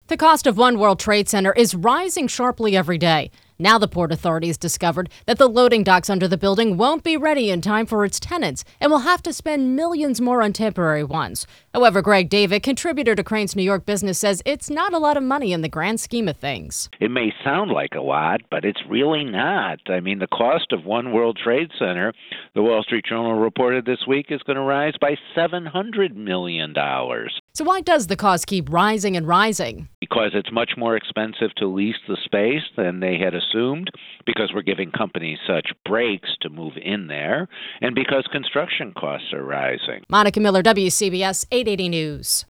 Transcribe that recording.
The cost of One World Trade Center is rising sharply every day. Now the Port Authority has discovered that the loading docks under the building won't be ready in time for its tenants and will have to spend millions more on temporary ones. However, Greg David, contributor to Crain's New York Business, says it's not a lot of money in the grand scheme of things. It may sound like a lot, but it's really not. I mean, the cost of One World Trade Center, the Wall Street Journal reported this week, is going to rise by $700 million. So why does the cost keep rising and rising? Because it's much more expensive to lease the space than they had assumed, because we're giving companies such breaks to move in there, and because construction costs are rising. Monica Miller, WCBS 880 News.